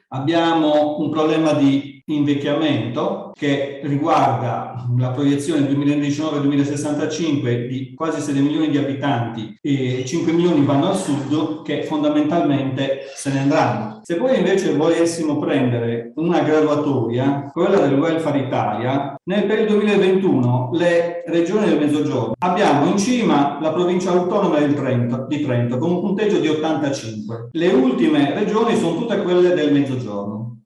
Abbiamo un problema di invecchiamento che riguarda la proiezione 2019-2065 di quasi 7 milioni di abitanti e 5 milioni vanno al sud, che fondamentalmente se ne andranno. Se poi invece volessimo prendere una graduatoria, quella del Welfare Italia, per il 2021 le regioni del Mezzogiorno abbiamo in cima la provincia autonoma di Trento con un punteggio di 85. Le ultime regioni sono tutte quelle del Mezzogiorno.